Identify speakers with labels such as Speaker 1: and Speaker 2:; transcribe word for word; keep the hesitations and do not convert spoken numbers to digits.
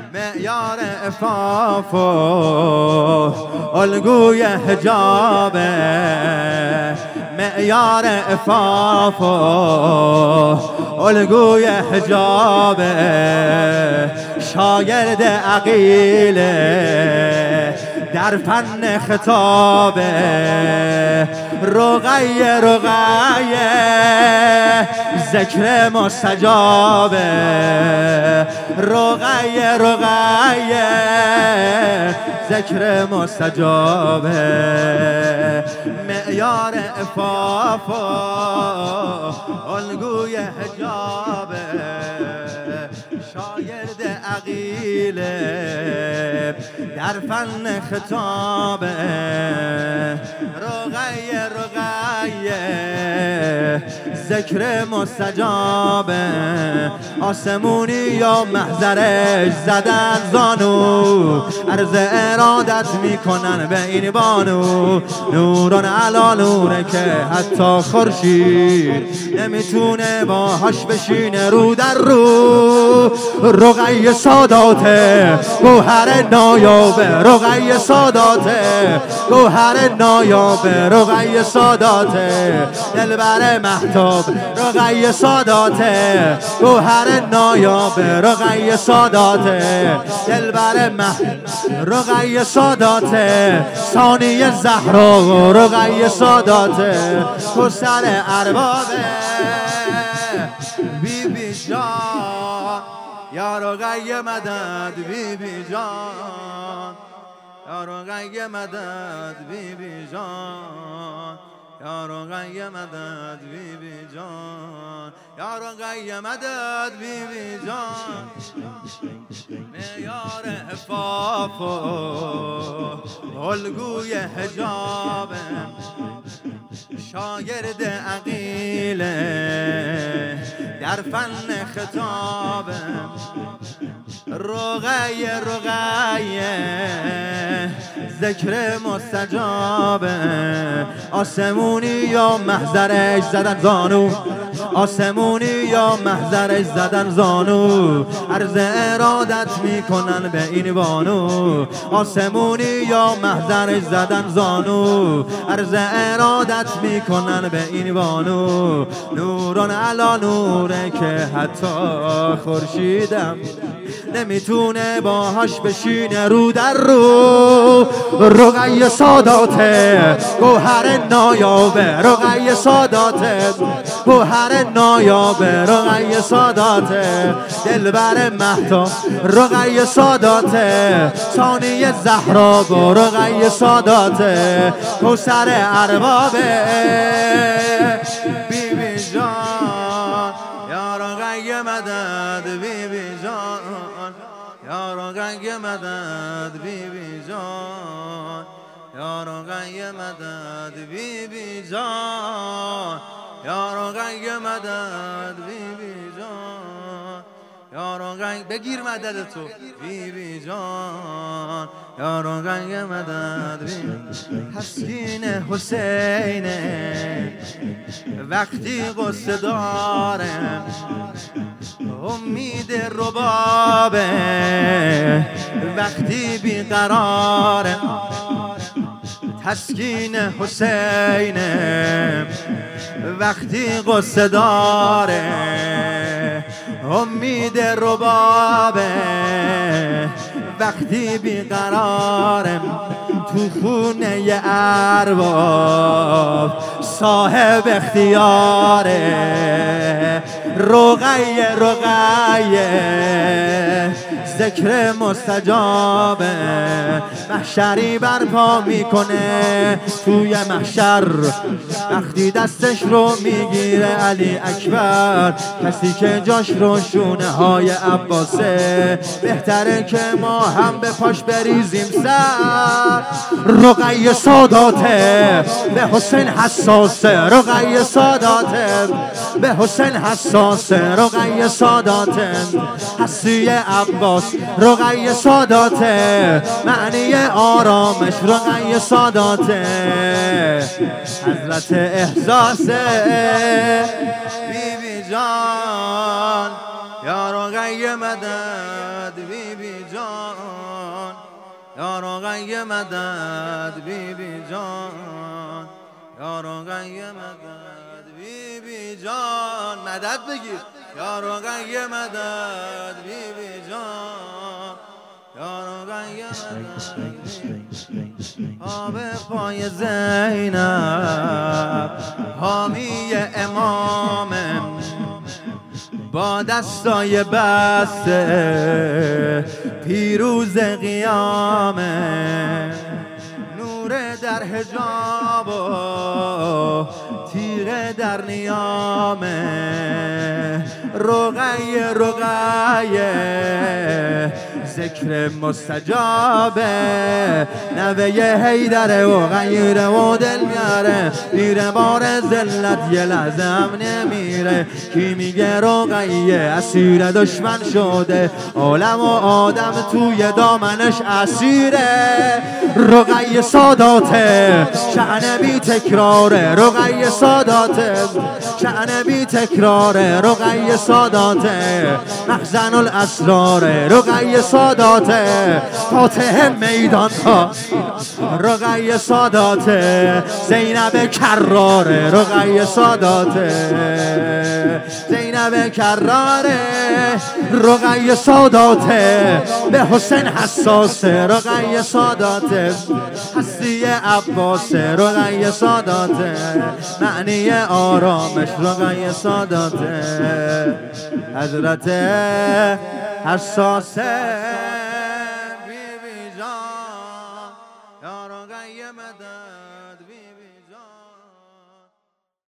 Speaker 1: معیار عفاف و الگوی حجابه، معیار عفاف و الگوی حجابه، شاگرد عقیله در فن خطابه، رقیه رقیه ذکر مستجابه، رقیه رقیه ذکر مستجابه، معیار عفاف و الگوی حجابه، شاگرد عقیله در فن خطابه، رقیه رقیه ذکر مستجابه، آسمونی یا محضرش زدن زانو، عرض ارادت میکنن به این بانو، نوران علا نوره که حتی خورشید نمیتونه باهاش بشینه رو در رو، رقیه ساداته گوهر نایابه، رقیه ساداته گوهر نایابه، رقیه ساداته دلبر محتاب، رقیه ساداته گوهر نایابه، رقیه ساداته دلبر محتاب، رقیه ساداته ثانی زهرا، رقیه ساداته کسر اربابه، بی بی جان یا رقیه مدد، بی بی جان یا رقیه مدد، بی بی جان یا رقیه مدد، بی بی جان یا رقیه مدد، بی بی جان، معیار عفاف و الگوی حجابه، شاگرد عقیله در فن خطابه، رقیه رقیه ذکر مستجابه، آسمونی یا محضرش زدن زانو، آسمونی یا محضرش زدن زانو، عرض ارادت میکنن به این بانو، آسمونی یا محضرش زدن زانو، عرض ارادت میکنن به این بانو، نوران علا نوره که حتی خورشیدم نمیتونه باهاش بشینه رو در رو، رقیه ساداته گوهر نایابه، رقیه ساداته گوهر نایابه، رقیه ساداته دلبر محتاب، رقیه ساداته ثانی زهرا، رقیه ساداته کسر اربابه، بی بی جان یا رقیه مدد، بی بی جان یا رقیه مدد، بی بی جان یا رقیه مدد، بی بی جان یا رقیه مدد، بی بی جان یا رقیه بگیر مدد تو، بی بی جان یا رقیه مدد، تسکین حسینه وقتی قصه داره، امید ربابه وقتی بیقراره، تسکین حسینه وقتی قصه داره، امید ربابه وقتی بیقراره، تو خونه ارباب صاحب اختیاره، رقیه رقیه ذکر مستجابه، محشری برپا میکنه توی محشر، وقتی دستش رو میگیره علی اکبر، کسی که جاش رو شونه های عباسه، بهتره که ما هم به پاش بریزیم سر، رقیه ساداته به حسین حساسه، رقیه ساداته به حسین حساسه، رقیه ساداته حسی عباس، رقیه ساداته معنی آرامش، رقیه ساداته حضرت احساسه، بی بی جان یا رقیه مدد، بی بی جان یا رقیه مدد بی بی جان یا رقیه مدد بی بی جان مدد بگیر یا رقیه مدد بی بی جان یا رقیه مدد آب پای زینب حامی امامم با دستای بسته پیروز قیامه نور در حجاب و تیغ در نیامه رقیه رقیه ذکر مستجابه نوه حیدره و غیره و دل میاره میره بار ذلت یه لحظم نمیره کی میگه رقیه اسیر دشمن شده عالم و آدم توی دامنش اسیره رقیه ساداته شأن بی تکراره رقیه ساداته شأن بی تکراره رقیه ساداته مخزن الاسراره رقیه ساداته فاتح میدان ها رقیه ساداته زینب کراره رقیه ساداته زینب کراره رقیه ساداته به حسین حساسه رقیه ساداته هستی عباسه رقیه ساداته معنی آرامش رقیه ساداته حضرت حساسه